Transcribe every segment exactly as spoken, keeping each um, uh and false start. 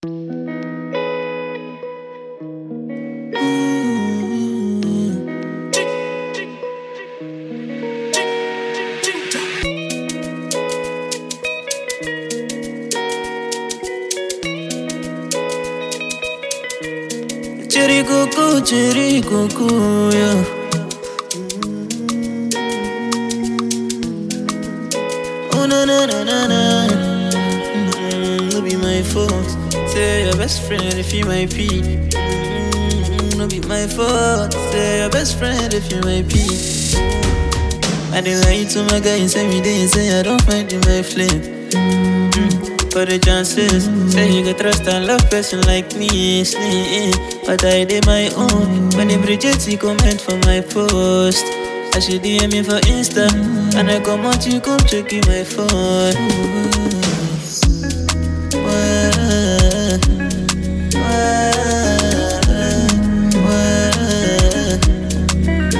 Cherry coco, cherry coco, yeah. Oh na na na na na, mm, no be my fault. Say your best friend if you might be. Mm, no be my fault. Say your best friend if you might be. I didn't lie to my guys every day. Say I don't find in my flame. For the chances, say you can trust and love person like me, sleep. But I did my own. When the Bridget he comment for my post, I should D M me for Insta, and I come out you come check in my phone. Why, why, why,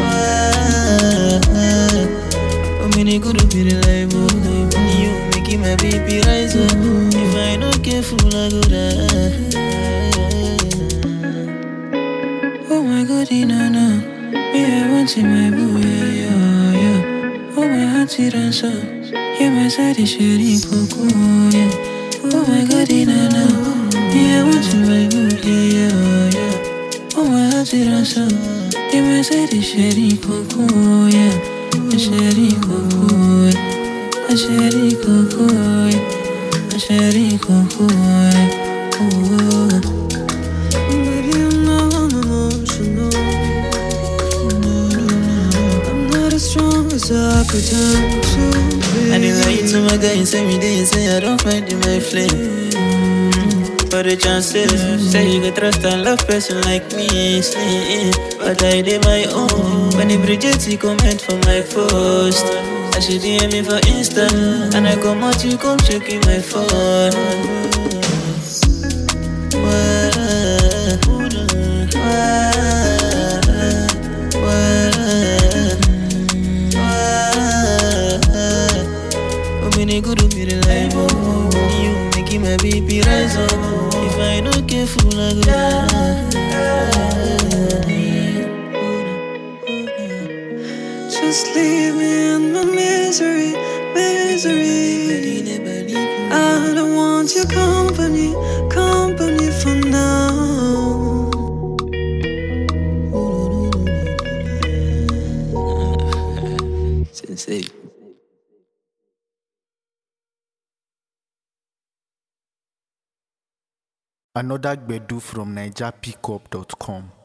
why? How many good be the life of you making my baby rise up? If I not careful, I go die. Oh my God, no, no. Me, I want in my boo, yeah, yeah, yeah. Oh my heart, it and so. Yeah, my side is shady, coco, yeah. Oh my God, no, no. Me, I want in my boo, yeah, yeah, yeah. Oh my heart, it and so. Yeah, my side is shady, coco, yeah. A shady coco, a shady coco, a shady coco, oh. Baby, I'm not emotional. I'm not as strong as I pretend to be. I didn't lie to my guys every day. Say I don't find in my flame. For the chances, say you can trust and love person like me, sleep. But I did my own. When the Bridget he comment for my post, I should D M me for Insta, and I come out you come check in my phone. Why, why, why, why? How many good be the life of you making my baby rise up? If I not careful, I go die. Just leave me in my misery, misery. I don't want your company, company for now. Sensei. Another Gbedu from Niger Pickup dot com.